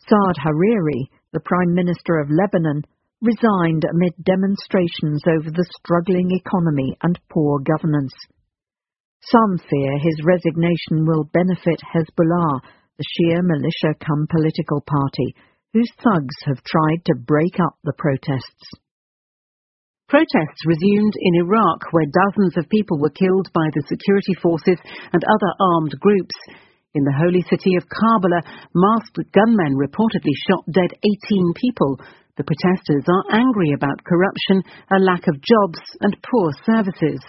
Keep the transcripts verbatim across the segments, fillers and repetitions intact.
Saad Hariri, the Prime Minister of Lebanon, resigned amid demonstrations over the struggling economy and poor governance. Some fear his resignation will benefit Hezbollah, the Shia militia-cum-political party, whose thugs have tried to break up the protests. Protests resumed in Iraq, where dozens of people were killed by the security forces and other armed groups. In the holy city of Karbala, masked gunmen reportedly shot dead eighteen people. The protesters are angry about corruption, a lack of jobs and poor services.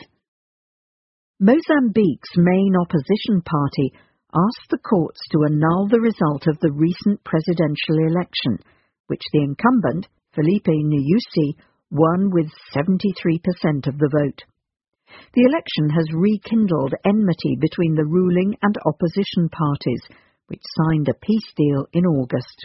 Mozambique's main opposition party asked the courts to annul the result of the recent presidential election, which the incumbent, Felipe Nyusi, won with seventy-three percent of the vote. The election has rekindled enmity between the ruling and opposition parties, which signed a peace deal in August.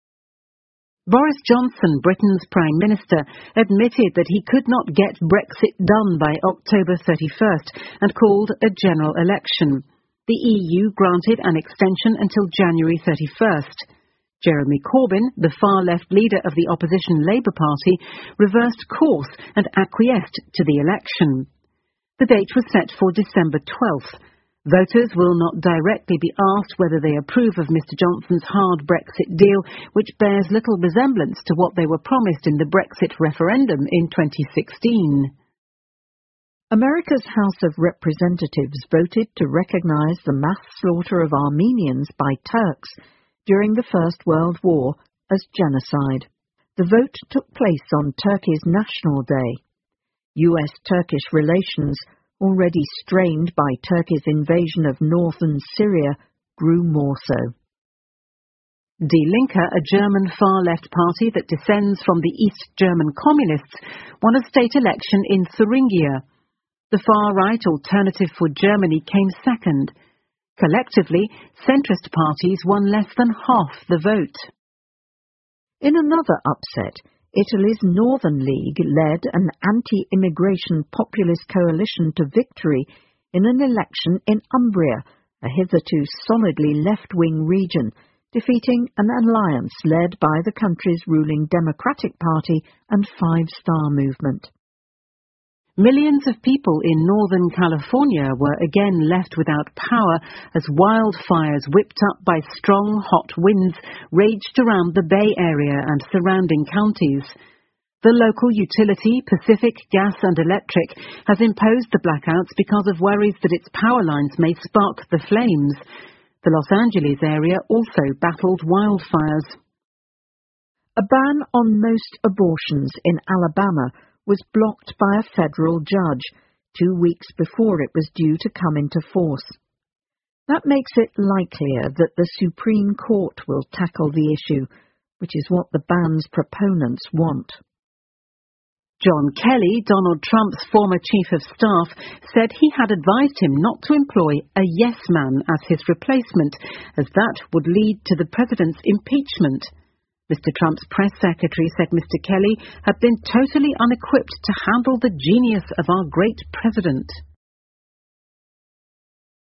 Boris Johnson, Britain's Prime Minister, admitted that he could not get Brexit done by October thirty-first and called a general election. The E U granted an extension until January thirty-first. Jeremy Corbyn, the far-left leader of the opposition Labour Party, reversed course and acquiesced to the election. The date was set for December twelfth. Voters will not directly be asked whether they approve of Mr Johnson's hard Brexit deal, which bears little resemblance to what they were promised in the Brexit referendum in twenty sixteen. America's House of Representatives voted to recognize the mass slaughter of Armenians by Turks during the First World War as genocide. The vote took place on Turkey's National Day. U S Turkish relations, already strained by Turkey's invasion of northern Syria, grew more so. Die Linke, a German far-left party that descends from the East German communists, won a state election in Thuringia. The far-right Alternative for Germany came second. Collectively, centrist parties won less than half the vote. In another upset, Italy's Northern League led an anti-immigration populist coalition to victory in an election in Umbria, a hitherto solidly left-wing region, defeating an alliance led by the country's ruling Democratic Party and Five Star Movement. Millions of people in Northern California were again left without power as wildfires whipped up by strong, hot winds raged around the Bay Area and surrounding counties. The local utility, Pacific Gas and Electric, has imposed the blackouts because of worries that its power lines may spark the flames. The Los Angeles area also battled wildfires. A ban on most abortions in Alabama was blocked by a federal judge two weeks before it was due to come into force. That makes it likelier that the Supreme Court will tackle the issue, which is what the ban's proponents want. John Kelly, Donald Trump's former chief of staff, said he had advised him not to employ a yes man as his replacement, as that would lead to the president's impeachment. Mister Trump's press secretary said Mister Kelly had been totally unequipped to handle the genius of our great president.